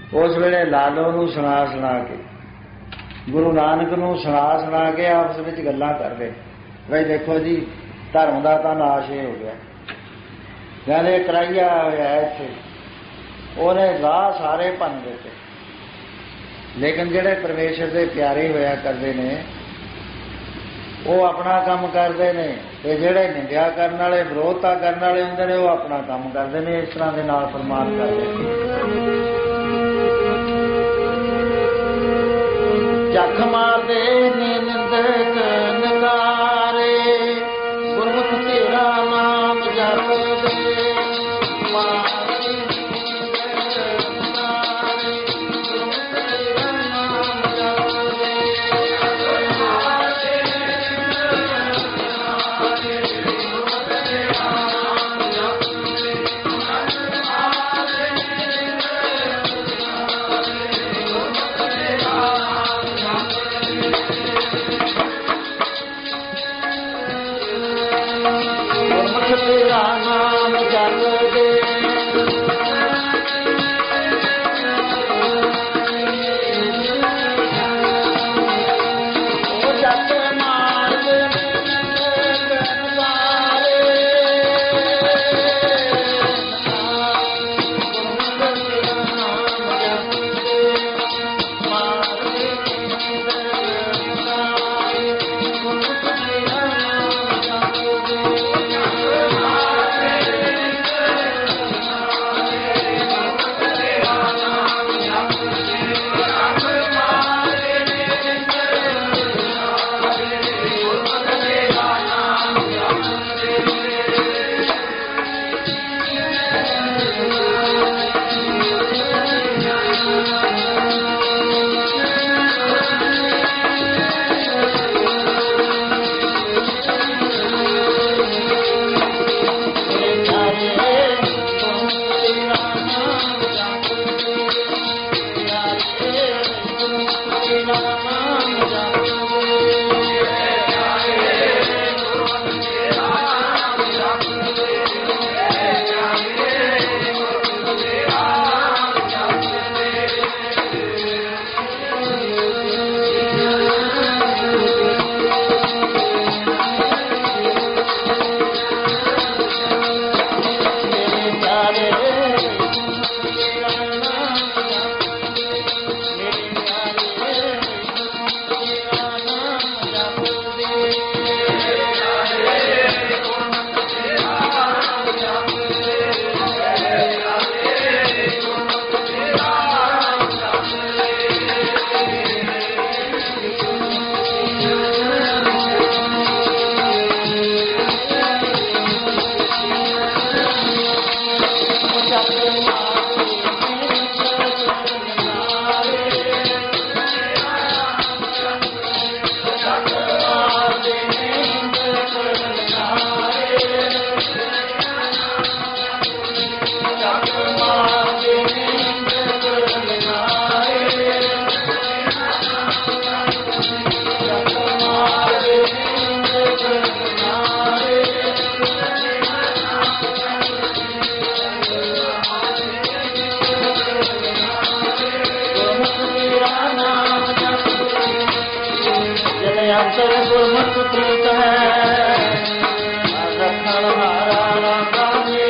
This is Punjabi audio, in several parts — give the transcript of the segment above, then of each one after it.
उस वेले लालो नूं सुना के गुरु नानक नूं सुना के आपस में गल्लां करदे, बई देखो जी धर्म का तो नाश ही हो गया, कहने कराइया होया इत्थे, उन्हें राह सारे भन दिते। लेकिन जिहड़े परमेश्वर के प्यारे होया करते ने वो अपना काम करते हैं, ते जिहड़े निंदा करने वाले विरोधता करने वाले होंदे ने वो अपना काम करते हैं। इस तरह के नाल फरमान करते जख मारदे ने निंदक नकारे, गुरमुख तेरा नाम जपदे तेरा नाम जपदे अंतर गुरमुख प्रीत है रखण हारा राधा ने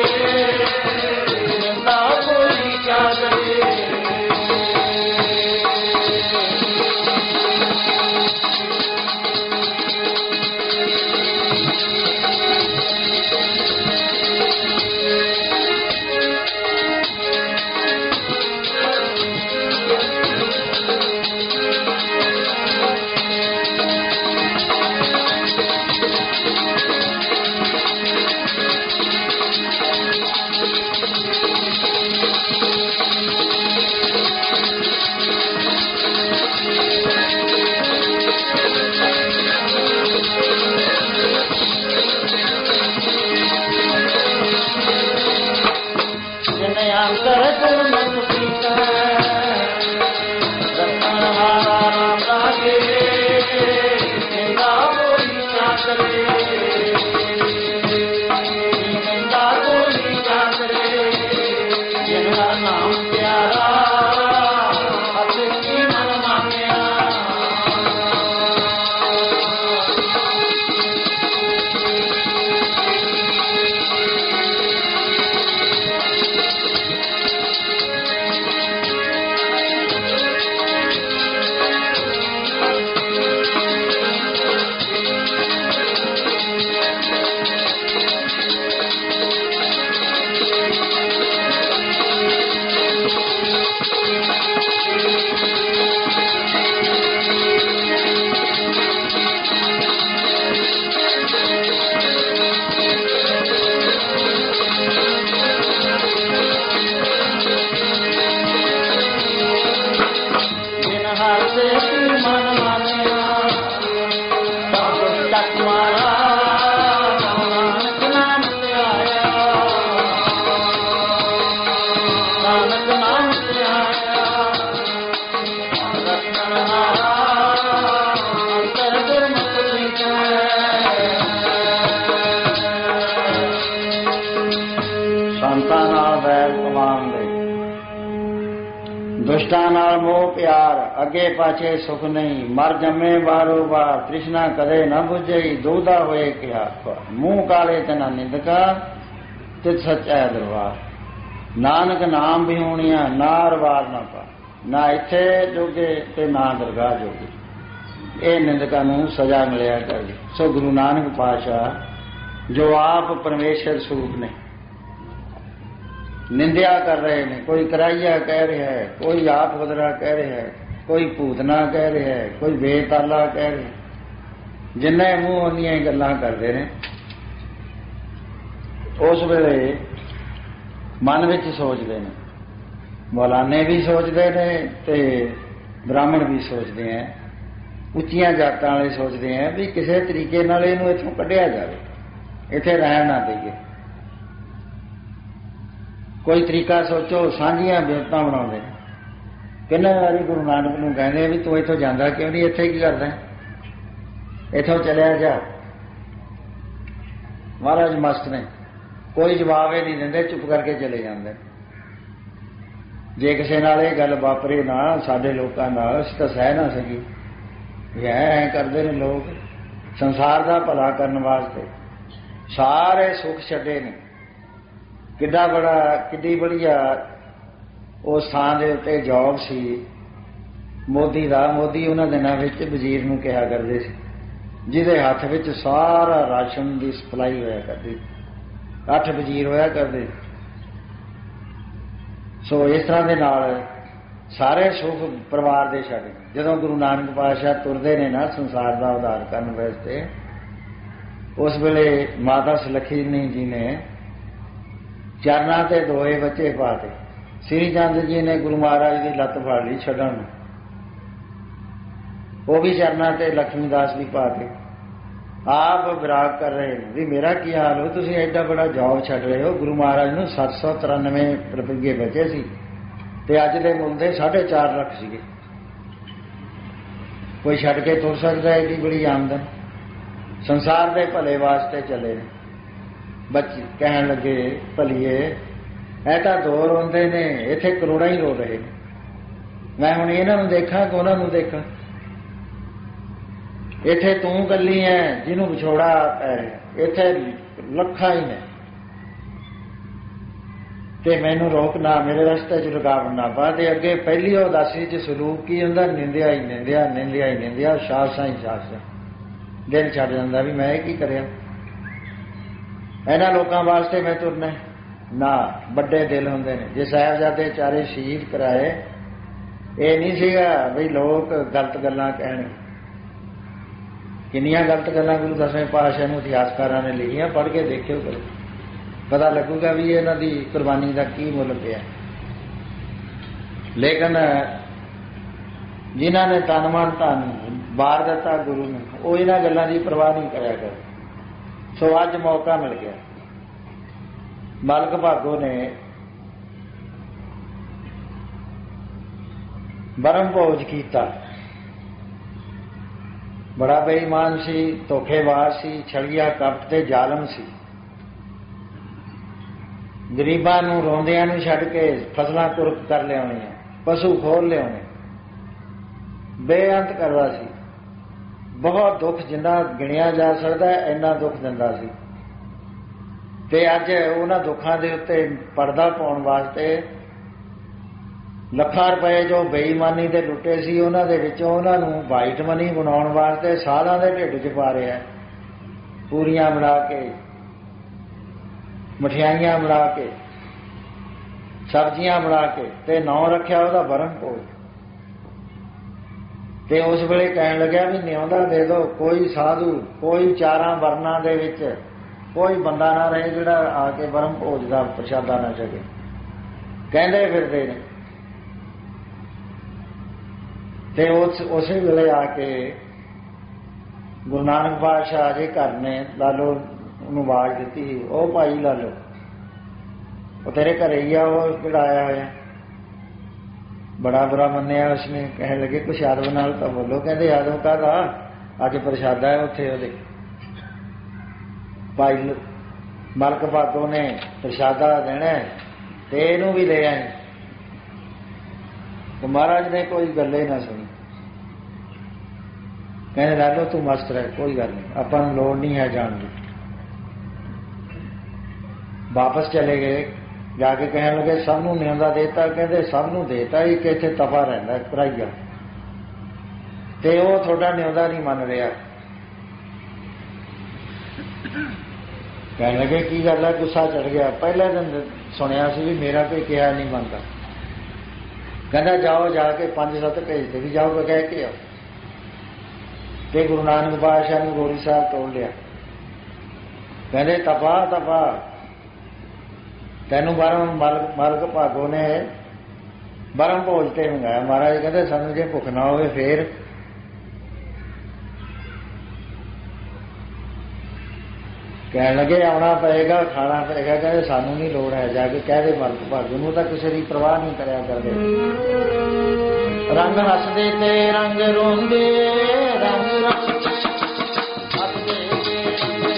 निंदा कोई क्या करे। ਦੁਸ਼ਟਾਂ ਨਾਲ ਮੋਹ ਪਿਆਰ, ਅੱਗੇ ਪਾਛੇ ਸੁਖ ਨਹੀਂ, ਮਰ ਜੰਮੇ ਬਾਰੋ ਬਾਰ, ਤ੍ਰਿਸ਼ਨਾ ਕਦੇ ਨਾ ਬੁਝਈ, ਦੁਬਦਾ ਹੋਏ ਕਿਹਾ ਮੂੰਹ ਕਾਲੇ ਤੇ ਨਾ ਨਿੰਦਕਾ, ਤਿਤ ਸੱਚਾ ਦਰਬਾਰ। ਨਾਨਕ ਨਾਮ ਵਿਹੂਣੀਆਂ, ਨਾ ਅਰਵਾਰ ਨਾ ਪਾ, ਨਾ ਇੱਥੇ ਜੋਗੇ ਤੇ ਨਾ ਦਰਗਾਹ ਜੋਗੇ। ਇਹ ਨਿੰਦਕਾਂ ਨੂੰ ਸਜ਼ਾ ਮਿਲਿਆ ਕਰਦੀ। ਸੋ ਗੁਰੂ ਨਾਨਕ ਪਾਤਸ਼ਾਹ ਜੋ ਆਪ ਪਰਮੇਸ਼ਰ ਸਰੂਪ ਨੇ, ਨਿੰਦਿਆ ਕਰ ਰਹੇ ਨੇ। ਕੋਈ ਕਰਾਈਆ ਕਹਿ ਰਿਹਾ ਹੈ, ਕੋਈ ਆਪ ਬਦਰਾ ਕਹਿ ਰਿਹਾ ਹੈ, ਕੋਈ ਭੂਤਨਾ ਕਹਿ ਰਿਹਾ ਹੈ, ਕੋਈ ਬੇਤਾਲਾ ਕਹਿ ਰਿਹਾ। ਜਿੰਨੇ ਮੂੰਹ ਉਹਨੀਆਂ ਹੀ ਗੱਲਾਂ ਕਰਦੇ ਨੇ। ਉਸ ਵੇਲੇ ਮਨ ਵਿੱਚ ਸੋਚਦੇ ਨੇ, ਮੌਲਾਨੇ ਵੀ ਸੋਚਦੇ ਨੇ ਤੇ ਬ੍ਰਾਹਮਣ ਵੀ ਸੋਚਦੇ ਹੈ, ਉੱਚੀਆਂ ਜਾਤਾਂ ਵਾਲੇ ਸੋਚਦੇ ਹੈ ਵੀ ਕਿਸੇ ਤਰੀਕੇ ਨਾਲ ਇਹਨੂੰ ਇੱਥੋਂ ਕੱਢਿਆ ਜਾਵੇ, ਇੱਥੇ ਰਹਿਣ ਨਾ ਦੇਈਏ। ਕੋਈ ਤਰੀਕਾ ਸੋਚੋ। ਸਾਂਝੀਆਂ ਬਿਰਤਾਂ ਬਣਾਉਂਦੇ ਨੇ। ਕਿੰਨੇ ਵਾਰੀ ਗੁਰੂ ਨਾਨਕ ਨੂੰ ਕਹਿੰਦੇ ਵੀ ਤੂੰ ਇੱਥੋਂ ਜਾਂਦਾ ਕਿਉਂ ਨਹੀਂ, ਇੱਥੇ ਕੀ ਕਰਦਾ, ਇੱਥੋਂ ਚਲਿਆ ਜਾ। ਮਹਾਰਾਜ ਮਸਤ ਨੇ, ਕੋਈ ਜਵਾਬ ਹੀ ਨਹੀਂ ਦਿੰਦੇ, ਚੁੱਪ ਕਰਕੇ ਚਲੇ ਜਾਂਦੇ। ਜੇ ਕਿਸੇ ਨਾਲ ਇਹ ਗੱਲ ਵਾਪਰੇ ਨਾ ਸਾਡੇ ਲੋਕਾਂ ਨਾਲ, ਅਸੀਂ ਤਾਂ ਸਹਿ ਨਾ ਸਕੀ। ਐ ਕਰਦੇ ਨੇ ਲੋਕ ਸੰਸਾਰ ਦਾ ਭਲਾ ਕਰਨ ਵਾਸਤੇ, ਸਾਰੇ ਸੁੱਖ ਛੱਡੇ ਨੇ। ਕਿੱਡੀ ਵਧੀਆ ਉਸ ਥਾਂ ਦੇ ਉੱਤੇ ਜੌਬ ਸੀ ਮੋਦੀ ਦਾ। ਮੋਦੀ ਉਹਨਾਂ ਦਿਨਾਂ ਵਿੱਚ ਵਜ਼ੀਰ ਨੂੰ ਕਿਹਾ ਕਰਦੇ ਸੀ, ਜਿਹਦੇ ਹੱਥ ਵਿੱਚ ਸਾਰਾ ਰਾਸ਼ਨ ਦੀ ਸਪਲਾਈ ਹੋਇਆ ਕਰਦੀ। 8 ਵਜ਼ੀਰ ਹੋਇਆ ਕਰਦੇ। ਸੋ ਇਸ ਤਰ੍ਹਾਂ ਦੇ ਨਾਲ ਸਾਰੇ ਸੁੱਖ ਪਰਿਵਾਰ ਦੇ ਛੱਡ। ਜਦੋਂ ਗੁਰੂ ਨਾਨਕ ਪਾਤਸ਼ਾਹ ਤੁਰਦੇ ਨੇ ਨਾ ਸੰਸਾਰ ਦਾ ਉਧਾਰ ਕਰਨ ਵਾਸਤੇ, ਉਸ ਵੇਲੇ ਮਾਤਾ ਸੁਲੱਖਣੀ ਜੀ ਨੇ ਚਰਨਾਂ ਤੇ ਦੋਏ ਬੱਚੇ ਪਾਤੇ। ਸ੍ਰੀ ਚੰਦ ਜੀ ਨੇ ਗੁਰੂ ਮਹਾਰਾਜ ਦੀ ਲੱਤ ਫੜ ਲਈ ਛੱਡਣ ਨੂੰ, ਉਹ ਵੀ ਚਰਨਾਂ ਤੇ ਲక్ష్ਮੀ ਦਾਸ ਵੀ ਪਾਤੇ। ਆਪ ਵਿਰਾਗ ਕਰ ਰਹੇ ਨੇ ਵੀ ਮੇਰਾ ਕੀ ਹਾਲ ਹੋ, ਤੁਸੀਂ ਐਡਾ ਬੜਾ ਜੌਬ ਛੱਡ ਰਹੇ ਹੋ। ਗੁਰੂ ਮਹਾਰਾਜ ਨੂੰ 793 ਰੁਪਏ ਬਚੇ ਸੀ ਤੇ ਅੱਜ ਦੇ ਮੁੱਲ ਦੇ 4.5 ਲੱਖ ਸੀਗੇ। ਕੋਈ ਛੱਡ ਕੇ ਤੁਰ ਸਕਦਾ ਐਡੀ ਬੜੀ ਆਮਦਨ? ਸੰਸਾਰ ਦੇ ਭਲੇ ਵਾਸਤੇ ਚਲੇ ਨੇ। ਬੱਚੇ ਕਹਿਣ ਲੱਗੇ ਭਲੀਏ ਇਹ ਤਾਂ 2 ਰੋਂਦੇ ਨੇ, ਇੱਥੇ ਕਰੋੜਾਂ ਹੀ ਰੋ ਰਹੇ ਨੇ। ਮੈਂ ਹੁਣ ਇਹਨਾਂ ਨੂੰ ਦੇਖਾਂ ਕਿ ਉਹਨਾਂ ਨੂੰ ਦੇਖਾਂ? ਇੱਥੇ ਤੂੰ ਇਕੱਲੀ ਹੈ ਜਿਹਨੂੰ ਵਿਛੋੜਾ ਪੈ ਰਿਹਾ, ਇੱਥੇ ਲੱਖਾਂ ਹੀ ਨੇ ਤੇ ਮੈਨੂੰ ਰੋਕ ਨਾ, ਮੇਰੇ ਰਸਤੇ 'ਚ ਰੁਕਾਵਟ ਨਾ ਪਾ। ਤੇ ਅੱਗੇ ਪਹਿਲੀ ਉਦਾਸੀ 'ਚ ਸਲੂਕ ਕੀ ਹੁੰਦਾ? ਨਿੰਦਿਆ ਹੀ ਨਿੰਦਿਆ, ਨਿੰਦਿਆ ਹੀ ਨਿੰਦਿਆ, ਸ਼ਾਸਾ ਹੀ ਸ਼ਾਸਾ। ਦਿਲ ਛੱਡ ਜਾਂਦਾ ਵੀ ਮੈਂ ਕੀ ਕਰਿਆ, ਇਹਨਾਂ ਲੋਕਾਂ ਵਾਸਤੇ ਮੈਂ ਤੁਰਨਾ ਨਾ। ਵੱਡੇ ਦਿਲ ਹੁੰਦੇ ਨੇ। ਜੇ ਸਾਹਿਬਜ਼ਾਦੇ ਚਾਰੇ ਸ਼ਹੀਦ ਕਰਾਏ, ਇਹ ਨਹੀਂ ਸੀਗਾ ਬਈ ਲੋਕ ਗਲਤ ਗੱਲਾਂ ਕਹਿਣ। ਕਿੰਨੀਆਂ ਗਲਤ ਗੱਲਾਂ ਗੁਰੂ ਦਸਵੇਂ ਪਾਤਸ਼ਾਹ ਨੂੰ ਇਤਿਹਾਸਕਾਰਾਂ ਨੇ ਲਿਖੀਆਂ, ਪੜ੍ਹ ਕੇ ਦੇਖਿਓ ਕਰੋ, ਪਤਾ ਲੱਗੂਗਾ ਵੀ ਇਹਨਾਂ ਦੀ ਕੁਰਬਾਨੀ ਦਾ ਕੀ ਮੁੱਲ ਪਿਆ। ਲੇਕਿਨ ਜਿਨ੍ਹਾਂ ਨੇ ਤਨ ਮਨ ਧਨ ਵਾਰ ਦਿੱਤਾ ਗੁਰੂ ਨੂੰ, ਉਹ ਇਹਨਾਂ ਗੱਲਾਂ ਦੀ ਪਰਵਾਹ ਨਹੀਂ ਕਰਿਆ ਕਰ। ਸੋ ਅੱਜ ਮੌਕਾ ਮਿਲ ਗਿਆ। ਮਾਲਕ ਭਾਗੋ ਨੇ ਬਰਮ ਭੋਜ ਕੀਤਾ। ਬੜਾ ਬੇਈਮਾਨ ਸੀ, ਧੋਖੇਬਾਜ਼ ਸੀ, ਛੜੀਆ ਕਪਟ ਤੇ ਜ਼ਾਲਮ ਸੀ। ਗਰੀਬਾਂ ਨੂੰ ਰੋਂਦਿਆਂ ਨੂੰ ਛੱਡ ਕੇ ਫਸਲਾਂ ਕੁਰਕ ਕਰ ਲਿਆਉਣੀਆਂ, ਪਸ਼ੂ ਖੋਲ ਲਿਆਉਣੇ, ਬੇਅੰਤ ਕਰਦਾ ਸੀ। ਬਹੁਤ ਦੁੱਖ ਜਿੰਨਾ ਗਿਣਿਆ ਜਾ ਸਕਦਾ ਇੰਨਾ ਦੁੱਖ ਦਿੰਦਾ ਸੀ। ਤੇ ਅੱਜ ਉਹਨਾਂ ਦੁੱਖਾਂ ਦੇ ਉੱਤੇ ਪਰਦਾ ਪਾਉਣ ਵਾਸਤੇ ਲੱਖਾਂ ਰੁਪਏ ਜੋ ਬੇਈਮਾਨੀ ਦੇ ਲੁੱਟੇ ਸੀ, ਉਹਨਾਂ ਦੇ ਵਿੱਚੋਂ ਉਹਨਾਂ ਨੂੰ ਵਾਈਟ ਮਨੀ ਬਣਾਉਣ ਵਾਸਤੇ ਸਾਧਾਂ ਦੇ ਢਿੱਡ 'ਚ ਪਾ ਰਿਹਾ। ਪੂਰੀਆਂ ਬਣਾ ਕੇ, ਮਠਿਆਈਆਂ ਬਣਾ ਕੇ, ਸਬਜ਼ੀਆਂ ਬਣਾ ਕੇ, ਤੇ ਨਾਂ ਰੱਖਿਆ ਉਹਦਾ ਬਰਮ ਭੋਜ। ਤੇ ਉਸ ਵੇਲੇ ਕਹਿਣ ਲੱਗਿਆ ਵੀ ਨਿਉਂਦਾ ਦੇ ਦਿਓ। ਕੋਈ ਸਾਧੂ, ਕੋਈ 4 ਵਰਨਾਂ ਦੇ ਵਿੱਚ ਕੋਈ ਬੰਦਾ ਨਾ ਰਹੇ ਜਿਹੜਾ ਆ ਕੇ ਬਰਮ ਭੋਜ ਦਾ ਪ੍ਰਸ਼ਾਦਾ ਨਾ ਛਕੇ। ਕਹਿੰਦੇ ਫਿਰਦੇ ਨੇ। ਤੇ ਉਸੇ ਵੇਲੇ ਆ ਕੇ ਗੁਰੂ ਨਾਨਕ ਪਾਤਸ਼ਾਹ ਦੇ ਘਰ ਨੇ ਲਾਲੋ ਉਹਨੂੰ ਆਵਾਜ਼ ਦਿੱਤੀ, ਉਹ ਭਾਈ ਲਾਲੋ, ਉਹ ਤੇਰੇ ਘਰੇ ਹੀ ਆ, ਉਹ ਕਿਹੜਾ ਆਇਆ ਹੋਇਆ? ਬੜਾ ਬੁਰਾ ਮੰਨਿਆ ਉਸਨੇ। ਕਹਿਣ ਲੱਗੇ ਕੁਛ ਯਾਦਵ ਨਾਲ ਤਾਂ ਬੋਲੋ। ਕਹਿੰਦੇ ਯਾਦਵ ਕਾਹਦਾ, ਅੱਜ ਪ੍ਰਸ਼ਾਦਾ ਹੈ ਉੱਥੇ ਉਹਦੇ। ਭਾਈ ਮਾਲਕ ਭਾਗੋ ਨੇ ਪ੍ਰਸ਼ਾਦਾ ਦੇਣਾ ਤੇ ਇਹਨੂੰ ਵੀ ਲੈ ਆਏ। तो महाराज ने कोई गल ही ना सुनी। कहने लै लो तू मस्त है, कोई गल नहीं, अपन लोड़ नहीं है जान की। वापस चले गए, जाके कहने लगे सबनों न्योंदा देता। कहते सबनों देता, एक इत्थे तफा रहिंदा भराइया, ते वो थोड़ा न्योंदा नहीं मन रहा। कहने लगे की गल है, गुस्सा चढ़ गया। पहले दिन सुनिया सी भी मेरा कोई कहा नहीं मनता। कहना जाओ जाके 5-7 भेजते भी जाओ, कह के आओ। ते गुरु नानक पातशाह ने गोरी साहब तोड़ लिया। कहते तपा तपा तेनू बरम मालक भागो ने बरम भोज ते मंगाया। महाराज कहते सानू जे भुख ना होवे फिर। कहने लगे आना पएगा, खाना पएगा। कहते सानू नहीं लोड़ है, जाके कह दे मालक भागो नूं, तां किसी की परवाह नहीं करया करदे। रंग हसदे ते रंग रोंदे, रंग रोंदे हसदे ते रंग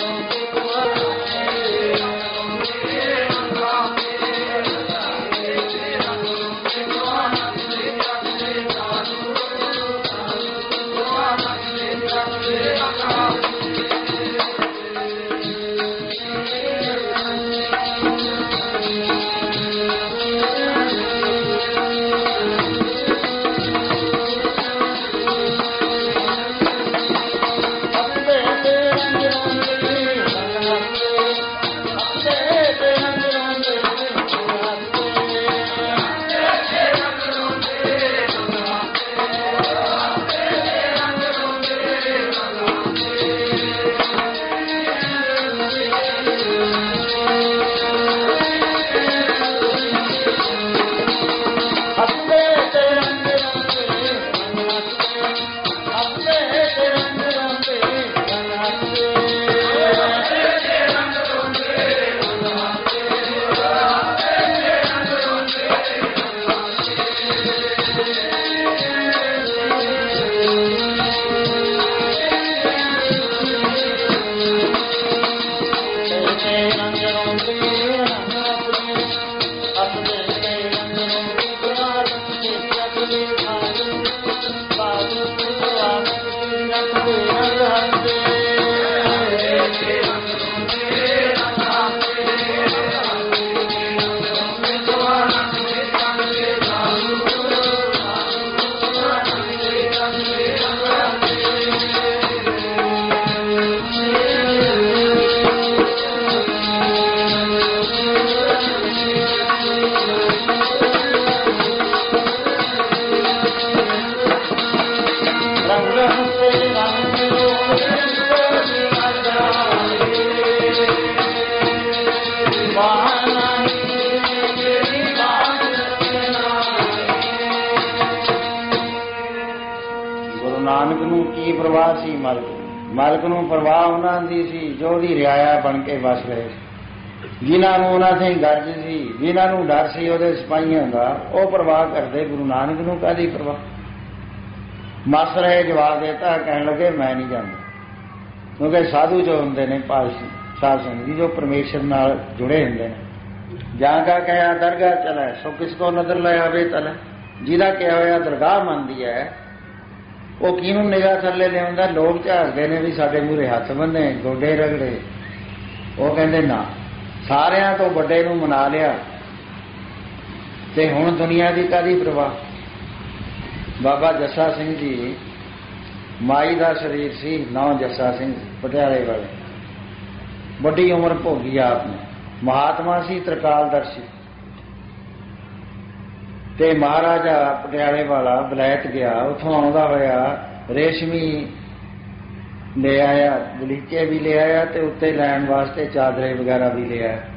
नानक नूं की परवाह सी मालक नूं परवाह उन्हां दी सी जो दी रियाया बन के बस रहे सी। जिन्हां नूं उन्हां ते गर्ज सी, जिन्हां नूं डर सी उहदे सिपाहियां दा, ओह परवाह करदे। गुरु नानक नूं काहदी परवाह? मस रहे जवाब देता। कहने लगे मैं नहीं जांदा, क्योंकि साधु जो हुंदे ने साध संग जी जो परमेश्वर नाल जुड़े हुंदे ने। जां का कहा दरगाह चला सो किसको नजर ले आवे तला। जिहदा कहा होया दरगाह मनदी है वो किनू निगाह थल्ले लिया। लोग झाड़ते ने भी साडे मूहरे हथ बन्ने गोडे रगड़े। वो कहते ना सारियां तो बड़े नूं मना लिया ते हुण दुनिया की काहदी परवाह। बाबा जस्सा सिंह जी माई का शरीर सी, नौ जस्सा सिंह पटियाले वाले, बड़ी उम्र भोगी आपने, महात्मा सी त्रिकालदर्शी। ते महाराजा पटियाले वाला बलैत गया, उथों आउंदा होया रेशमी ले आया, गलीचे भी ले आया ते उत्ते लैण वास्ते चादरे वगैरह भी ले आया।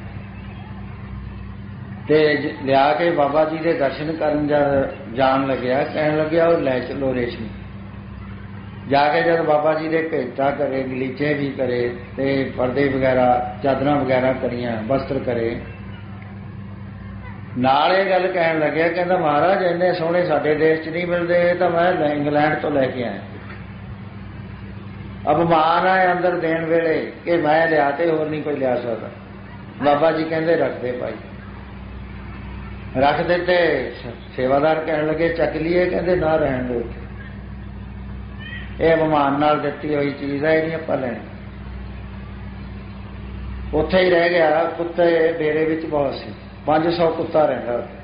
ते लिया के बाबा जी के दर्शन करन जान लग्या, कहन लग्या और लै चलो रेशमी। जाके जब बाबा जी ने भेंटा करे, गलीचे भी करे ते पर्दे वगैरह चादर वगैरह करियां, वस्त्र करे, नाल ये गल कहन लग्या, कहंदा महाराज इन्ने सोहणे साडे देश च नहीं मिलते, तो मैं इंग्लैंड तो लैके आया। अपमान है अंदर देण वेले कि मैं लिया ते होर नहीं कोई लिया सकता। बाबा जी कहंदे रख दे भाई। ਰੱਖ ਦਿੱਤੇ। ਸੇਵਾਦਾਰ ਕਹਿਣ ਲੱਗੇ ਚੱਕ ਲਈਏ, ਕਹਿੰਦੇ ਨਾ ਰਹਿਣ ਦਿਓ, ਇਹ ਅਭਿਮਾਨ ਨਾਲ ਦਿੱਤੀ ਹੋਈ ਚੀਜ਼ ਹੈ, ਇਹ ਨਹੀਂ ਆਪਾਂ ਲੈਣੀ। ਉੱਥੇ ਹੀ ਰਹਿ ਗਿਆ। ਕੁੱਤੇ ਡੇਰੇ ਵਿੱਚ ਬਹੁਤ ਸੀ, 500 ਕੁੱਤਾ ਰਹਿੰਦਾ ਉੱਥੇ।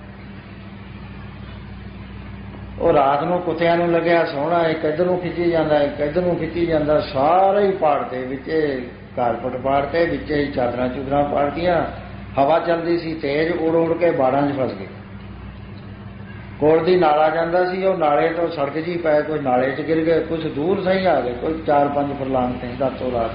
ਉਹ ਰਾਤ ਨੂੰ ਕੁੱਤਿਆਂ ਨੂੰ ਲੱਗਿਆ ਸੋਹਣਾ, ਇੱਕ ਇੱਧਰ ਨੂੰ ਖਿੱਚੀ ਜਾਂਦਾ, ਇੱਕ ਇੱਧਰ ਨੂੰ ਖਿੱਚੀ ਜਾਂਦਾ, ਸਾਰੇ ਹੀ ਪਾੜਦੇ, ਵਿੱਚ ਕਾਰਪਟ ਪਾੜਤੇ, ਵਿੱਚ ਹੀ ਚਾਦਰਾਂ ਚੂਦਰਾਂ ਪਾੜਤੀਆਂ। ਹਵਾ ਚੱਲਦੀ ਸੀ ਤੇਜ਼, ਉੜ ਉੜ ਕੇ ਬਾੜਾਂ 'ਚ ਫਸ ਗਏ। ਕੋਲ ਦੀ ਨਾਲਾ ਜਾਂਦਾ ਸੀ, ਉਹ ਨਾਲੇ ਤੋਂ ਸੜਕ ਜੀ ਪਏ, ਕੋਈ ਨਾਲੇ 'ਚ ਗਿਰ ਗਏ, ਕੁਛ ਦੂਰ ਸਹੀ ਆ ਗਏ, ਕੋਈ 4-5 ਫਰਲਾਂਗ ਤੇ ਦਾਤੋਂ ਰਾਤ।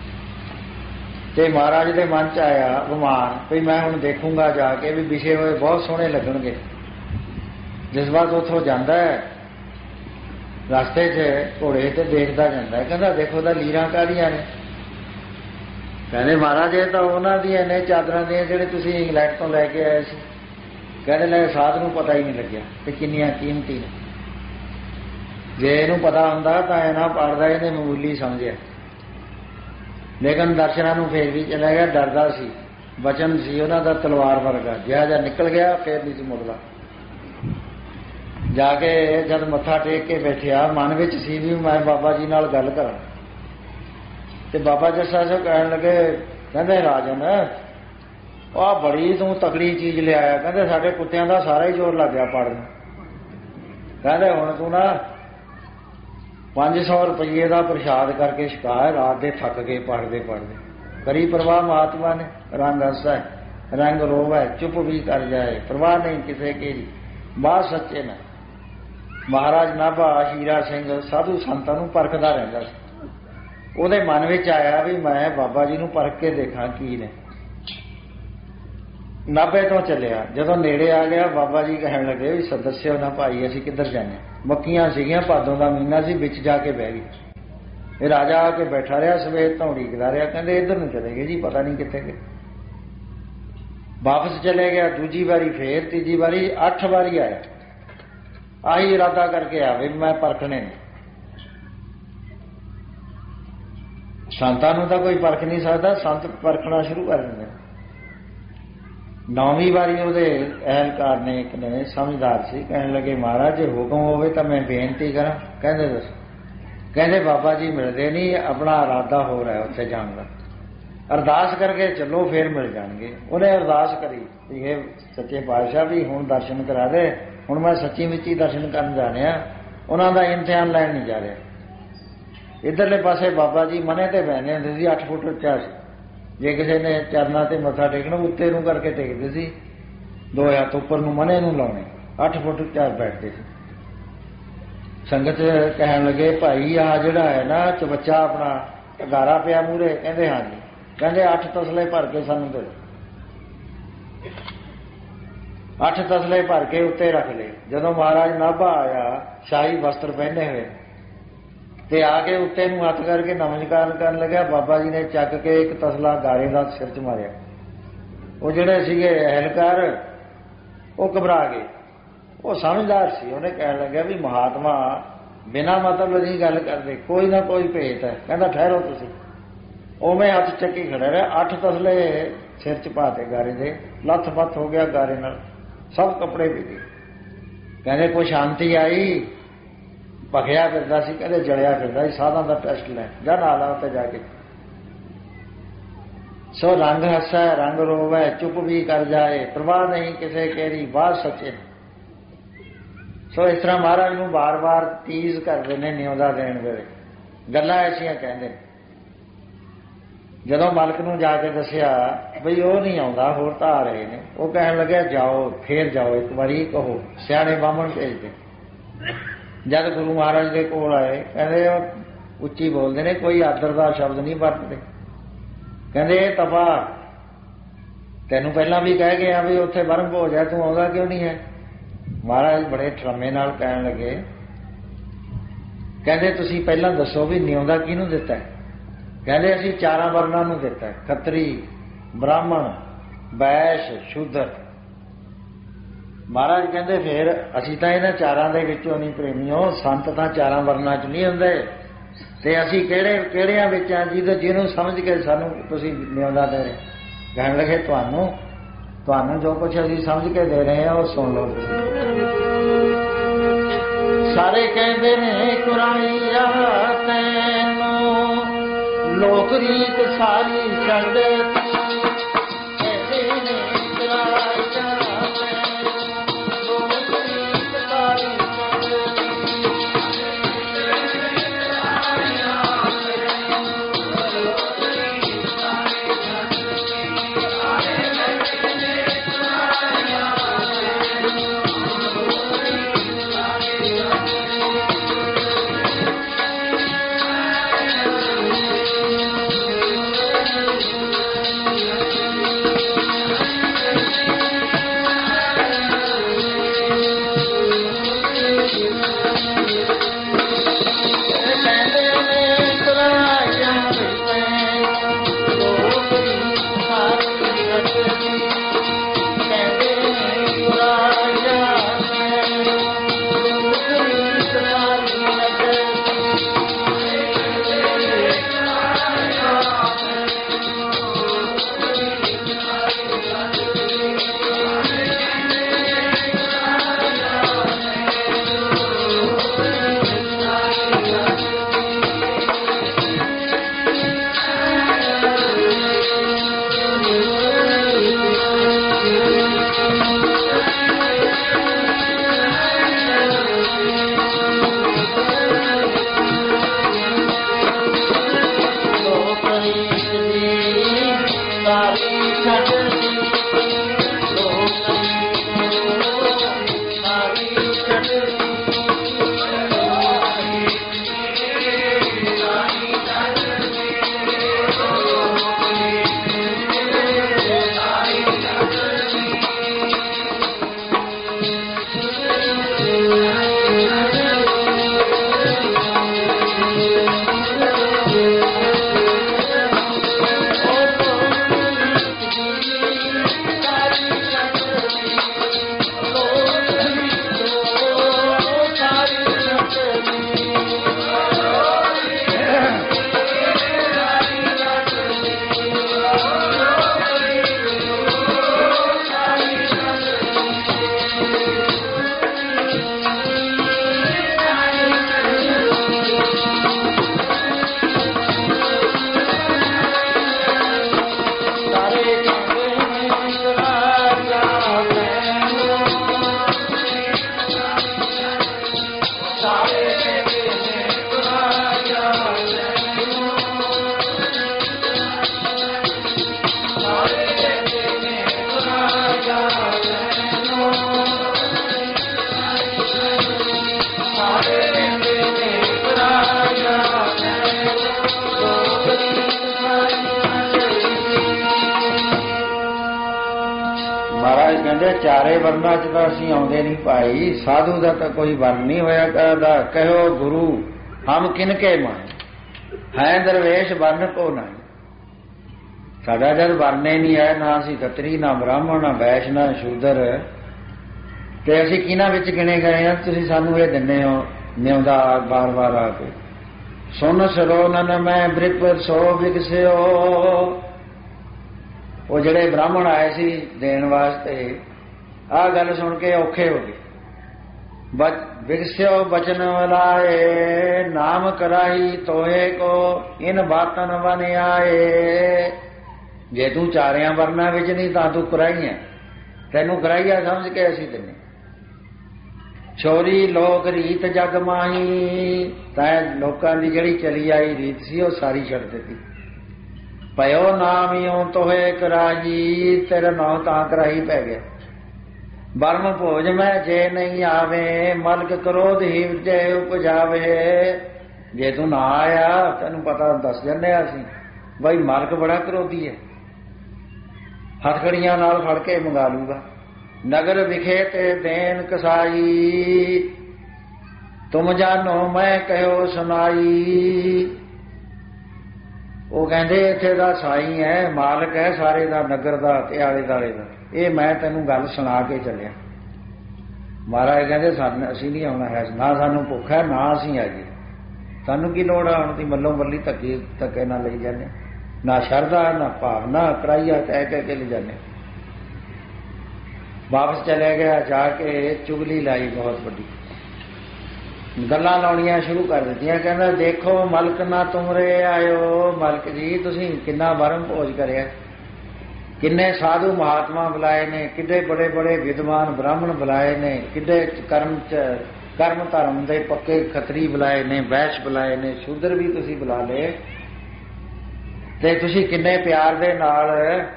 ਤੇ ਮਹਾਰਾਜ ਦੇ ਮਨ 'ਚ ਆਇਆ ਅਭਿਮਾਨ, ਵੀ ਮੈਂ ਹੁਣ ਦੇਖੂੰਗਾ ਜਾ ਕੇ ਵੀ ਵਿਛੇ ਹੋਏ ਬਹੁਤ ਸੋਹਣੇ ਲੱਗਣਗੇ। ਜਿਸ ਵਾਰ ਉੱਥੋਂ ਜਾਂਦਾ ਹੈ ਰਸਤੇ 'ਚ ਘੋੜੇ ਤੇ ਦੇਖਦਾ ਜਾਂਦਾ, ਕਹਿੰਦਾ ਦੇਖੋ ਤਾਂ ਲੀਰਾਂ ਕਾਹਦੀਆਂ ਨੇ। ਕਹਿੰਦੇ ਮਹਾਰਾਜ ਇਹ ਤਾਂ ਉਹਨਾਂ ਦੀਆਂ ਨੇ ਚਾਦਰਾਂ ਦੀਆਂ ਜਿਹੜੇ ਤੁਸੀਂ ਇੰਗਲੈਂਡ ਤੋਂ ਲੈ ਕੇ ਆਏ ਸੀ। ਕਹਿੰਦੇ ਲੈ ਸਾਧ ਨੂੰ ਪਤਾ ਹੀ ਨਹੀਂ ਲੱਗਿਆ ਕਿ ਕਿੰਨੀਆਂ ਕੀਮਤੀ ਨੇ। ਜੇ ਇਹਨੂੰ ਪਤਾ ਹੁੰਦਾ ਤਾਂ ਇਹਨਾਂ ਪਾੜਦਾ, ਇਹਨੇ ਮਾਮੂਲੀ ਸਮਝਿਆ। ਲੇਕਿਨ ਦਰਸ਼ਨਾਂ ਨੂੰ ਫੇਰ ਵੀ ਚਲਾ ਗਿਆ, ਡਰਦਾ ਸੀ। ਬਚਨ ਸੀ ਉਹਨਾਂ ਦਾ ਤਲਵਾਰ ਵਰਗਾ, ਜਿਹਾ ਨਿਕਲ ਗਿਆ ਫੇਰ ਨਹੀਂ ਸੀ ਮੁੜਦਾ। ਜਾ ਕੇ ਜਦ ਮੱਥਾ ਟੇਕ ਕੇ ਬੈਠਿਆ, ਮਨ ਵਿੱਚ ਸੀ ਵੀ ਮੈਂ ਬਾਬਾ ਜੀ ਨਾਲ ਗੱਲ ਕਰਾਂ। ਤੇ ਬਾਬਾ ਜੱਸਾ ਸਾਹਿਬ ਕਹਿਣ ਲੱਗੇ, ਕਹਿੰਦੇ ਰਾਜਨ ਆਹ ਬੜੀ ਤੂੰ ਤਕੜੀ ਚੀਜ਼ ਲਿਆਇਆ। ਕਹਿੰਦੇ ਸਾਡੇ ਕੁੱਤਿਆਂ ਦਾ ਸਾਰਾ ਹੀ ਜ਼ੋਰ ਲੱਗ ਗਿਆ ਪੜਨ। ਕਹਿੰਦੇ ਹੁਣ ਤੂੰ ਨਾ 500 ਰੁਪਈਏ ਦਾ ਪ੍ਰਸ਼ਾਦ ਕਰਕੇ ਛਕਾ, ਰਾਤ ਦੇ ਥੱਕ ਗਏ ਪੜਦੇ ਪੜਦੇ। ਕਰੀ ਪ੍ਰਵਾਹ ਮਹਾਤਮਾ ਨੇ, ਰੰਗ ਹੱਸਾ ਰੰਗ ਰੋਵੈ, ਚੁੱਪ ਵੀ ਕਰ ਜਾਏ, ਪ੍ਰਵਾਹ ਨਹੀਂ ਕਿਸੇ ਕੀ, ਬਾਤ ਸੱਚੇ ਨਾ। ਮਹਾਰਾਜ ਨਾਭਾ ਹੀਰਾ ਸਿੰਘ ਸਾਧੂ ਸੰਤਾਂ ਨੂੰ ਪਰਖਦਾ ਰਹਿੰਦਾ ਸੀ। ਉਹਦੇ ਮਨ ਵਿੱਚ ਆਇਆ ਵੀ ਮੈਂ ਬਾਬਾ ਜੀ ਨੂੰ ਪਰਖ ਕੇ ਦੇਖਾਂ ਕੀ ਨੇ। ਨਾਭੇ ਤੋਂ ਚੱਲਿਆ, ਜਦੋਂ ਨੇੜੇ ਆ ਗਿਆ ਬਾਬਾ ਜੀ ਕਹਿਣ ਲੱਗੇ ਵੀ ਸਦੱਸਿਓ ਨਾ ਭਾਈ ਅਸੀਂ ਕਿੱਧਰ ਜਾਂਦੇ। ਮੱਕੀਆਂ ਸੀਗੀਆਂ, ਭਾਦੋਂ ਦਾ ਮਹੀਨਾ ਸੀ, ਵਿੱਚ ਜਾ ਕੇ ਬਹਿ ਗਈ। ਇਹ ਰਾਜਾ ਆ ਕੇ ਬੈਠਾ ਰਿਹਾ, ਸਵੇਰ ਤੋਂ ਉਡੀਕਦਾ ਰਿਹਾ। ਕਹਿੰਦੇ ਇੱਧਰ ਨੂੰ ਚਲੇ ਗਏ ਜੀ, ਪਤਾ ਨਹੀਂ ਕਿੱਥੇ ਗਏ। ਵਾਪਸ ਚਲੇ ਗਿਆ, ਦੂਜੀ ਵਾਰੀ ਫੇਰ, ਤੀਜੀ ਵਾਰੀ, 8 ਵਾਰੀ ਆਇਆ। ਆਹੀ ਇਰਾਦਾ ਕਰਕੇ ਆਵੇ ਮੈਂ ਪਰਖਣੇ ਨੇ। ਸੰਤਾਂ ਨੂੰ ਤਾਂ ਕੋਈ ਪਰਖ ਨਹੀਂ ਸਕਦਾ, ਸੰਤ ਪਰਖਣਾ ਸ਼ੁਰੂ ਕਰ ਦਿੰਦੇ। 9ਵੀਂ ਵਾਰੀ ਉਹਦੇ ਅਹਿਲਕਾਰ ਨੇ, ਇੱਕ ਨੇ ਸਮਝਦਾਰ ਸੀ, ਕਹਿਣ ਲੱਗੇ ਮਹਾਰਾਜ ਜੇ ਹੁਕਮ ਹੋਵੇ ਤਾਂ ਮੈਂ ਬੇਨਤੀ ਕਰਾਂ। ਕਹਿੰਦੇ ਦੱਸ। ਕਹਿੰਦੇ ਬਾਬਾ ਜੀ ਮਿਲਦੇ ਨਹੀਂ, ਆਪਣਾ ਇਰਾਦਾ ਹੋ ਰਿਹਾ ਉੱਥੇ ਜਾਣ ਦਾ, ਅਰਦਾਸ ਕਰਕੇ ਚੱਲੋ ਫੇਰ ਮਿਲ ਜਾਣਗੇ। ਉਹਨੇ ਅਰਦਾਸ ਕਰੀ ਵੀ ਇਹ ਸੱਚੇ ਪਾਤਸ਼ਾਹ ਵੀ ਹੁਣ ਦਰਸ਼ਨ ਕਰਾ ਦੇ, ਹੁਣ ਮੈਂ ਸੱਚੀ ਵਿੱਚ ਹੀ ਦਰਸ਼ਨ ਕਰਨ ਜਾਣਿਆ, ਉਹਨਾਂ ਦਾ ਇਮਤਿਹਾਨ ਲੈਣ ਨਹੀਂ ਜਾ ਰਿਹਾ। ਇੱਧਰਲੇ ਪਾਸੇ ਬਾਬਾ ਜੀ ਮਨੇ ਤੇ ਬਹਿੰਦੇ ਹੁੰਦੇ ਸੀ, 8 ਫੁੱਟ ਉੱਚਾ ਸੀ। ਜੇ ਕਿਸੇ ਨੇ ਚਰਨਾਂ ਤੇ ਮੱਥਾ ਟੇਕਣਾ ਉੱਤੇ ਨੂੰ ਕਰਕੇ ਟੇਕਦੇ ਸੀ, 2 ਹੱਥ ਉੱਪਰ ਨੂੰ ਮਨੇ ਨੂੰ ਲਾਉਣੇ, 8 ਫੁੱਟ ਉੱਚਾ ਬੈਠਦੇ ਸੀ। ਸੰਗਤ ਕਹਿਣ ਲੱਗੇ ਭਾਈ ਆਹ ਜਿਹੜਾ ਹੈ ਨਾ ਚਬੱਚਾ ਆਪਣਾ ਗਾਰਾ ਪਿਆ ਮੂਹਰੇ। ਕਹਿੰਦੇ ਹਾਂਜੀ। ਕਹਿੰਦੇ 8 ਤਸਲੇ ਭਰ ਕੇ ਸਾਨੂੰ ਦੇ। 8 ਤਸਲੇ ਭਰ ਕੇ ਉੱਤੇ ਰੱਖ ਲਏ। ਜਦੋਂ ਮਹਾਰਾਜ ਨਾਭਾ ਆਇਆ, ਸ਼ਾਹੀ ਵਸਤਰ ਪਹਿਨੇ ਹੋਏ, ਤੇ ਆ ਕੇ ਉੱਤੇ ਨੂੰ ਹੱਥ ਕਰਕੇ ਨਮਸਕਾਰ ਕਰਨ ਲੱਗਿਆ। ਬਾਬਾ ਜੀ ਨੇ ਚੱਕ ਕੇ ਇੱਕ ਤਸਲਾ ਗਾਰੇ ਦਾ ਸਿਰ 'ਚ ਮਾਰਿਆ। ਉਹ ਜਿਹੜੇ ਸੀਗੇ ਅਹਿਲਕਾਰ ਉਹ ਘਬਰਾ ਗਏ। ਉਹ ਸਮਝਦਾਰ ਸੀ, ਉਹਨੇ ਕਹਿਣ ਲੱਗਿਆ ਵੀ ਮਹਾਤਮਾ ਬਿਨਾਂ ਮਤਲਬ ਦੀ ਗੱਲ ਕਰਦੇ, ਕੋਈ ਨਾ ਕੋਈ ਭੇਤ ਹੈ। ਕਹਿੰਦਾ ਠਹਿਰੋ ਤੁਸੀਂ। ਉਵੇਂ ਹੱਥ ਚੱਕੀ ਖੜਾ ਰਿਹਾ। 8 ਤਸਲੇ ਸਿਰ 'ਚ ਪਾਤੇ ਗਾਰੇ ਦੇ, ਲੱਥ ਪੱਥ ਹੋ ਗਿਆ ਗਾਰੇ ਨਾਲ, ਸਭ ਕੱਪੜੇ ਵੀ ਗਏ। ਕਹਿੰਦੇ ਕੋਈ ਸ਼ਾਂਤੀ ਆਈ, ਭਖਿਆ ਫਿਰਦਾ ਸੀ, ਕਹਿੰਦੇ ਜਲਿਆ ਫਿਰਦਾ ਸੀ, ਸਾਧਾਂ ਦਾ ਟੈਸਟ ਲੈ ਜਾ ਨਾਲ ਆ ਉੱਤੇ ਜਾ ਕੇ। ਸੋ ਰੰਗ ਹੱਸੈ ਰੰਗ ਰੋਵੈ, ਚੁੱਪ ਵੀ ਕਰ ਜਾਏ, ਪ੍ਰਵਾਹ ਨਹੀਂ ਕਿਸੇ ਕੇਰੀ, ਬਾਤ ਸੱਚੇ। ਸੋ ਇਸ ਤਰ੍ਹਾਂ ਮਹਾਰਾਜ ਨੂੰ ਬਾਰ-ਬਾਰ ਤੀਜ਼ ਕਰਦੇ ਨੇ ਨਿਉਂਦਾ ਦੇਣ ਵੇਲੇ, ਗੱਲਾਂ ਐਸੀਆਂ ਕਹਿੰਦੇ। ਜਦੋਂ ਮਾਲਕ ਨੂੰ ਜਾ ਕੇ ਦੱਸਿਆ ਬਈ ਉਹ ਨਹੀਂ ਆਉਂਦਾ, ਹੋਰ ਤਾਂ ਆ ਰਹੇ ਨੇ, ਉਹ ਕਹਿਣ ਲੱਗਿਆ ਜਾਓ, ਫੇਰ ਜਾਓ, ਇੱਕ ਵਾਰੀ ਕਹੋ, ਸਿਆਣੇ ਬਾਹਮਣ ਭੇਜਦੇ। ਜਦ ਗੁਰੂ ਮਹਾਰਾਜ ਦੇ ਕੋਲ ਆਏ, ਕਹਿੰਦੇ ਉੱਚੀ ਬੋਲਦੇ ਨੇ, ਕੋਈ ਆਦਰ ਦਾ ਸ਼ਬਦ ਨਹੀਂ ਵਰਤਦੇ। ਕਹਿੰਦੇ ਇਹ ਤਪਾ ਤੈਨੂੰ ਪਹਿਲਾਂ ਵੀ ਕਹਿ ਗਿਆ ਵੀ ਉੱਥੇ ਬਰਮ ਭੋਜ ਹੈ, ਤੂੰ ਆਉਂਦਾ ਕਿਉਂ ਨਹੀਂ ਹੈ? ਮਹਾਰਾਜ ਬੜੇ ਠਰਮੇ ਨਾਲ ਕਹਿਣ ਲੱਗੇ, ਕਹਿੰਦੇ ਤੁਸੀਂ ਪਹਿਲਾਂ ਦੱਸੋ ਵੀ ਨਿਉਂਦਾ ਕਿਹਨੂੰ ਦਿੱਤਾ ਹੈ? ਕਹਿੰਦੇ ਅਸੀਂ 4 ਵਰਨਾਂ ਨੂੰ ਦਿੱਤਾ, ਖੱਤਰੀ, ਬ੍ਰਾਹਮਣ, ਵੈਸ਼, ਸ਼ੂਦਰ। ਮਹਾਰਾਜ ਕਹਿੰਦੇ ਫੇਰ ਅਸੀਂ ਤਾਂ ਇਹਨਾਂ 4 ਦੇ ਵਿੱਚੋਂ ਨਹੀਂ ਪ੍ਰੇਮੀਓ, ਸੰਤ ਤਾਂ 4 ਵਰਨਾਂ 'ਚ ਨਹੀਂ ਹੁੰਦੇ, ਤੇ ਅਸੀਂ ਕਿਹੜਿਆਂ ਵਿੱਚਾਂ ਜਿਹਨੂੰ ਸਮਝ ਕੇ ਸਾਨੂੰ ਤੁਸੀਂ ਨਿਉਂਦਾ ਦੇ ਰਹੇ? ਕਹਿਣ ਲੱਗੇ ਤੁਹਾਨੂੰ ਤੁਹਾਨੂੰ ਜੋ ਕੁਛ ਅਸੀਂ ਸਮਝ ਕੇ ਦੇ ਰਹੇ ਹਾਂ ਉਹ ਸੁਣ ਲਓ ਤੁਸੀਂ। ਸਾਰੇ ਕਹਿੰਦੇ ਨੇ ਕੁਰਾਈਆ ਤੈਨੂੰ ਲੋਕ ਰੀਤ ਸਾਰੀ ਛੱਡ ਦਿੱਤੀ, ਕਹਿੰਦੇ ਨੇ ਕੁਰਾਈਆ ਤੈਨੂੰ ਲੋਕ ਰੀਤ ਸਾਰੀ ਛੱਡ ਦਿੱਤੀ। ਕਹਿੰਦੇ ਚਾਰੇ ਵਰਨਾਂ 'ਚ ਤਾਂ ਅਸੀਂ ਆਉਂਦੇ ਨਹੀਂ ਭਾਈ, ਸਾਧੂ ਦਾ ਤਾਂ ਕੋਈ ਵਰਨ ਨਹੀਂ ਹੋਇਆ ਕਰਦਾ। ਕਹਿਓ ਗੁਰੂ ਹਮ ਕਿਨਕੇ ਮਾਏ, ਹੈ ਦਰਵੇਸ਼ ਵਰਨ ਕੋ ਨਹੀਂ। ਸਾਡਾ ਜਦ ਵਰਨੇ ਨਹੀਂ ਹੈ, ਨਾ ਅਸੀਂ ਖੱਤਰੀ, ਨਾ ਬ੍ਰਾਹਮਣ, ਨਾ ਵੈਸ਼, ਨਾ ਸ਼ੂਦਰ, ਤੇ ਅਸੀਂ ਕਿਹਨਾਂ ਵਿੱਚ ਗਿਣੇ ਗਏ ਹਾਂ? ਤੁਸੀਂ ਸਾਨੂੰ ਇਹ ਦਿੰਦੇ ਹੋ ਨਿਉਂਦਾ ਬਾਰ ਬਾਰ ਆ ਕੇ। ਸੁਣ ਸਰੋ ਨਨ ਮੈਂ ਬ੍ਰਿਪ ਸੋ ਵਿਗਸਿਓ। ਉਹ ਜਿਹੜੇ ਬ੍ਰਾਹਮਣ ਆਏ ਸੀ ਦੇਣ ਵਾਸਤੇ, ਆਹ ਗੱਲ ਸੁਣ ਕੇ ਔਖੇ ਹੋ ਗਏ। ਵਿਗਸਿਓ ਬਚਨ ਵਲਾਏ, ਨਾਮ ਕਰਾਈ ਤੋਏ ਕੋ ਇਨ ਬਾਤਨ ਬਨ ਆਏ। ਜੇ ਤੂੰ ਚਾਰਿਆਂ ਵਰਨਾਂ ਵਿੱਚ ਨਹੀਂ ਤਾਂ ਤੂੰ ਕਰਾਈ ਹੈ, ਤੈਨੂੰ ਕਰਾਈਆ ਸਮਝ ਕੇ ਅਸੀਂ ਦਿੰਦੇ। ਛੋਰੀ ਲੋਕ ਰੀਤ ਜਗ ਮਾਹੀ, ਤਾਂ ਲੋਕਾਂ ਦੀ ਜਿਹੜੀ ਚਲੀ ਆਈ ਰੀਤ ਸੀ ਉਹ ਸਾਰੀ ਛੱਡ ਦਿੱਤੀ। ਪਇਓ ਨਾਮ ਇਉਂ ਤੋਏ ਕਰਾਈ, ਤੇਰਾ ਨਾਂ ਤਾਂ ਕਰਾਈ ਪੈ ਗਿਆ। ਬਰਮ ਭੋਜ ਮੈਂ ਜੇ ਨਹੀਂ ਆਵੇ, ਮਲਕ ਕ੍ਰੋਧ ਹੀ ਜੇ ਉਪਜਾਵੇ। ਜੇ ਤੂੰ ਨਾ ਆਇਆ, ਤੈਨੂੰ ਪਤਾ ਦੱਸ ਦਿੰਦੇ ਅਸੀਂ ਬਈ ਮਲਕ ਬੜਾ ਕ੍ਰੋਧੀ ਹੈ, ਹੱਥਕੜੀਆਂ ਨਾਲ ਫੜ ਕੇ ਮੰਗਾ ਲੂਗਾ। ਨਗਰ ਵਿਖੇ ਤੇ ਦੇਨ ਕਸਾਈ, ਤੁਮ ਜਾਨੋ ਮੈਂ ਕਹਿਓ ਸੁਣਾਈ। ਉਹ ਕਹਿੰਦੇ ਇੱਥੇ ਦਾ ਸਾਈ ਹੈ, ਮਾਲਕ ਹੈ ਸਾਰੇ ਦਾ, ਨਗਰ ਦਾ ਤੇ ਆਲੇ ਦੁਆਲੇ ਦਾ। ਇਹ ਮੈਂ ਤੈਨੂੰ ਗੱਲ ਸੁਣਾ ਕੇ ਚੱਲਿਆ। ਮਹਾਰਾਜ ਕਹਿੰਦੇ ਸਾਨੂੰ ਅਸੀਂ ਨਹੀਂ ਆਉਣਾ ਹੈ, ਨਾ ਸਾਨੂੰ ਭੁੱਖ ਹੈ, ਨਾ ਅਸੀਂ ਆਈਏ। ਸਾਨੂੰ ਕੀ ਲੋੜ ਆਉਣ ਦੀ? ਮੱਲੋ ਮੱਲੀ ਧੱਕੇ ਨਾਲ ਲਈ ਜਾਂਦੇ, ਨਾ ਸ਼ਰਧਾ, ਨਾ ਭਾਵਨਾ, ਕਰਾਈਆ ਕਹਿ ਕੇ ਲੈ ਜਾਂਦੇ। ਵਾਪਸ ਚਲਿਆ ਗਿਆ। ਜਾ ਕੇ ਚੁਗਲੀ ਲਾਈ ਬਹੁਤ ਵੱਡੀ, ਗੱਲਾਂ ਲਾਉਣੀਆਂ ਸ਼ੁਰੂ ਕਰ ਦਿੱਤੀਆਂ। ਕਹਿੰਦਾ ਦੇਖੋ ਮਲਕ ਨਾ ਤੁਮਰੇ ਆਇਓ, ਮਲਕ ਜੀ ਤੁਸੀਂ ਕਿੰਨਾ ਵਰਮ ਭੋਜ ਕਰਿਆ, ਕਿੰਨੇ ਸਾਧੂ ਮਹਾਤਮਾ ਬੁਲਾਏ ਨੇ, ਕਿੱਡੇ ਬੜੇ ਬੜੇ ਵਿਦਵਾਨ ਬ੍ਰਾਹਮਣ ਬੁਲਾਏ ਨੇ, ਕਿੱਡੇ ਕਰਮ ਧਰਮ ਦੇ ਪੱਕੇ ਖੱਤਰੀ ਬੁਲਾਏ ਨੇ, ਵੈਸ਼ ਬੁਲਾਏ ਨੇ, ਸ਼ੂਦਰ ਵੀ ਤੁਸੀਂ ਬੁਲਾ ਲਏ, ਤੇ ਤੁਸੀਂ ਕਿੰਨੇ ਪਿਆਰ ਦੇ ਨਾਲ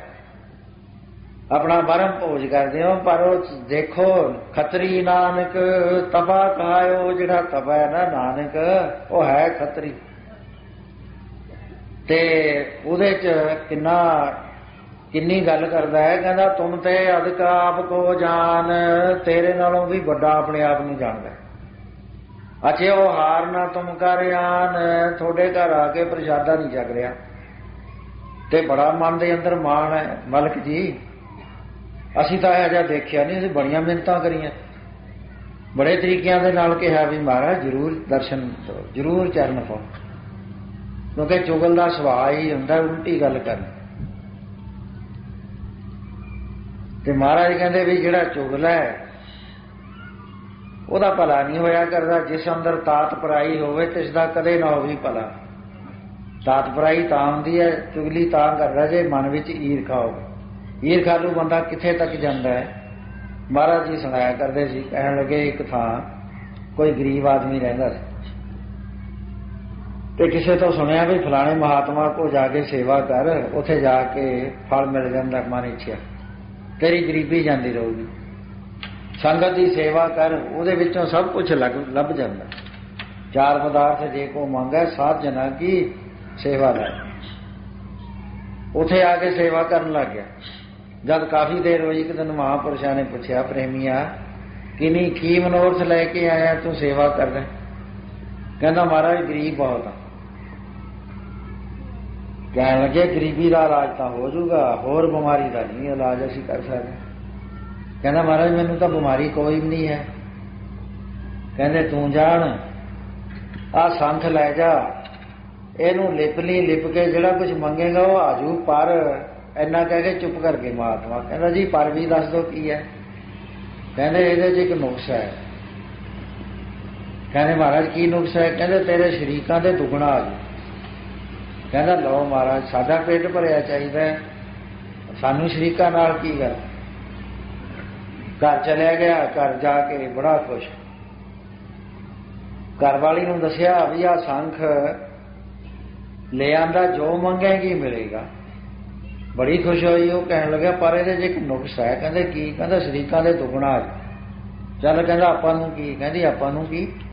ਆਪਣਾ ਵਰਮ ਭੋਜ ਕਰਦੇ ਹੋ। ਪਰ ਉਹ ਦੇਖੋ ਖੱਤਰੀ ਨਾਨਕ ਤਪਾ ਕਹਾਇਓ, ਜਿਹੜਾ ਤਪਾ ਹੈ ਨਾ ਨਾਨਕ ਉਹ ਹੈ ਖੱਤਰੀ, ਤੇ ਉਹਦੇ ਚ ਕਿੰਨੀ ਗੱਲ ਕਰਦਾ ਹੈ। ਕਹਿੰਦਾ ਤੁਮ ਤੇ ਅਧਿਕ ਆਪ ਕੋ ਜਾਨ, ਤੇਰੇ ਨਾਲੋਂ ਵੀ ਵੱਡਾ ਆਪਣੇ ਆਪ ਨੂੰ ਜਾਣਦਾ। ਅਚੇ ਉਹ ਹਾਰ ਨਾ ਤੁਮ ਕਰ ਆਨ, ਤੁਹਾਡੇ ਘਰ ਆ ਕੇ ਪ੍ਰਸ਼ਾਦਾ ਨਹੀਂ ਛਕ ਰਿਹਾ, ਤੇ ਬੜਾ ਮਨ ਦੇ ਅੰਦਰ ਮਾਣ ਹੈ। ਮਲਕ ਜੀ ਅਸੀਂ ਤਾਂ ਇਹੋ ਜਿਹਾ ਦੇਖਿਆ ਨਹੀਂ, ਅਸੀਂ ਬੜੀਆਂ ਮਿਹਨਤਾਂ ਕਰੀਆਂ, ਬੜੇ ਤਰੀਕਿਆਂ ਦੇ ਨਾਲ ਕਿਹਾ ਵੀ ਮਹਾਰਾਜ ਜ਼ਰੂਰ ਦਰਸ਼ਨ ਕਰੋ, ਜ਼ਰੂਰ ਚਰਨ ਪਾਓ, ਕਿਉਂਕਿ ਚੁਗਲ ਦਾ ਸੁਭਾਅ ਹੀ ਹੁੰਦਾ ਉਲਟੀ ਗੱਲ ਕਰਨੀ। ਤੇ ਮਹਾਰਾਜ ਕਹਿੰਦੇ ਵੀ ਜਿਹੜਾ ਚੁਗਲ ਹੈ ਉਹਦਾ ਭਲਾ ਨਹੀਂ ਹੋਇਆ ਕਰਦਾ। ਜਿਸ ਅੰਦਰ ਤਾਤ ਪਰਾਈ ਹੋਵੇ ਤਿਸ ਦਾ ਕਦੇ ਨਾ ਹੋਵੇ ਭਲਾ। ਤਾਤ ਪਰਾਈ ਤਾਂ ਹੁੰਦੀ ਹੈ, ਚੁਗਲੀ ਤਾਂ ਕਰਦਾ ਜੇ ਮਨ ਵਿੱਚ ਈਰਖਾ ਹੋਵੇ। ਈਰਖਾਲੂ ਬੰਦਾ ਕਿੱਥੇ ਤੱਕ ਜਾਂਦਾ ਹੈ। ਮਹਾਰਾਜ ਜੀ ਸੁਣਾਇਆ ਕਰਦੇ ਸੀ, ਕਹਿਣ ਲੱਗੇ ਇੱਕ ਥਾਂ ਕੋਈ ਗਰੀਬ ਆਦਮੀ ਰਹਿੰਦਾ ਸੀ, ਤੇ ਕਿਸੇ ਤੋਂ ਸੁਣਿਆ ਵੀ ਫਲਾਣੇ ਮਹਾਤਮਾ ਕੋ ਜਾ ਕੇ ਸੇਵਾ ਕਰ, ਉੱਥੇ ਜਾ ਕੇ ਫਲ ਮਿਲ ਜਾਂਦਾ ਮਨ ਇੱਛਿਆ, ਤੇਰੀ ਗਰੀਬੀ ਜਾਂਦੀ ਰਹੂਗੀ। ਸੰਗਤ ਦੀ ਸੇਵਾ ਕਰ, ਉਹਦੇ ਵਿੱਚੋਂ ਸਭ ਕੁਝ ਲੱਭ ਜਾਂਦਾ। ਚਾਰ ਪਦਾਰਥ ਜੇ ਕੋ ਮੰਗੈ ਸਾਧ ਜਨਾ ਕੀ ਸੇਵਾ ਲੈ। ਉੱਥੇ ਆ ਕੇ ਸੇਵਾ ਕਰਨ ਲੱਗ ਗਿਆ। ਜਦ ਕਾਫੀ ਦੇਰ ਹੋਈ, ਇੱਕ ਦਿਨ ਮਹਾਂਪੁਰਸ਼ਾਂ ਨੇ ਪੁੱਛਿਆ, ਪ੍ਰੇਮੀਆ ਕੀ ਮਨੋਰਥ ਲੈ ਕੇ ਆਇਆ ਤੂੰ ਸੇਵਾ ਕਰਦਾ? ਕਹਿੰਦਾ ਮਹਾਰਾਜ ਗਰੀਬ ਬਹੁਤ ਆ। ਕਹਿਣ ਲੱਗੇ ਗਰੀਬੀ ਦਾ ਇਲਾਜ ਤਾਂ ਹੋ ਜਾਊਗਾ, ਹੋਰ ਬਿਮਾਰੀ ਦਾ ਨਹੀਂ ਇਲਾਜ ਅਸੀਂ ਕਰ ਸਕਦੇ। ਕਹਿੰਦਾ ਮਹਾਰਾਜ ਮੈਨੂੰ ਤਾਂ ਬਿਮਾਰੀ ਕੋਈ ਵੀ ਨਹੀਂ ਹੈ। ਕਹਿੰਦੇ ਤੂੰ ਜਾਣ, ਆਹ ਸੰਖ ਲੈ ਜਾ, ਇਹਨੂੰ ਲਿਪ ਲਈ, ਲਿਪ ਕੇ ਜਿਹੜਾ ਕੁਝ ਮੰਗੇਗਾ ਉਹ ਆਜੂ, ਪਰ ਇੰਨਾ ਕਹਿ ਕੇ ਚੁੱਪ ਕਰਕੇ ਮਹਾਤਮਾ ਕਹਿੰਦਾ ਜੀ ਪਰ ਵੀ ਦੱਸ ਦਿਓ ਕੀ ਹੈ। ਕਹਿੰਦੇ ਇਹਦੇ 'ਚ ਇੱਕ ਨੁਕਸ ਹੈ। ਕਹਿੰਦੇ ਮਹਾਰਾਜ ਕੀ ਨੁਕਸ ਹੈ? ਕਹਿੰਦੇ ਤੇਰੇ ਸ਼ਰੀਕਾਂ ਦੇ ਦੁੱਗਣਾ ਆ ਜੂ। ਕਹਿੰਦਾ ਲਓ ਮਹਾਰਾਜ ਸਾਡਾ ਪੇਟ ਭਰਿਆ ਚਾਹੀਦਾ, ਸਾਨੂੰ ਸ਼ਰੀਕਾਂ ਨਾਲ ਕੀ ਗੱਲ। ਘਰ ਚਲਿਆ ਗਿਆ, ਘਰ ਜਾ ਕੇ ਬੜਾ ਖੁਸ਼, ਘਰ ਵਾਲੀ ਨੂੰ ਦੱਸਿਆ ਵੀ ਆਹ ਸੰਖ ਲੈ ਆਂਦਾ, ਜੋ ਮੰਗੇਗੀ ਮਿਲੇਗਾ। ਬੜੀ ਖੁਸ਼ ਹੋਈ। ਉਹ ਕਹਿਣ ਲੱਗਾ ਪਰ ਇਹਦੇ 'ਚ ਇੱਕ ਨੁਕਸ ਹੈ। ਕਹਿੰਦੇ ਕੀ? ਕਹਿੰਦਾ ਸ਼ਰੀਕਾਂ ਦੇ ਦੁੱਗਣਾ ਆ ਜੂ। ਚੱਲ ਕਹਿੰਦਾ ਆਪਾਂ ਨੂੰ ਕੀ? ਕਹਿੰਦੀ ਆਪਾਂ ਨੂੰ ਕੀ?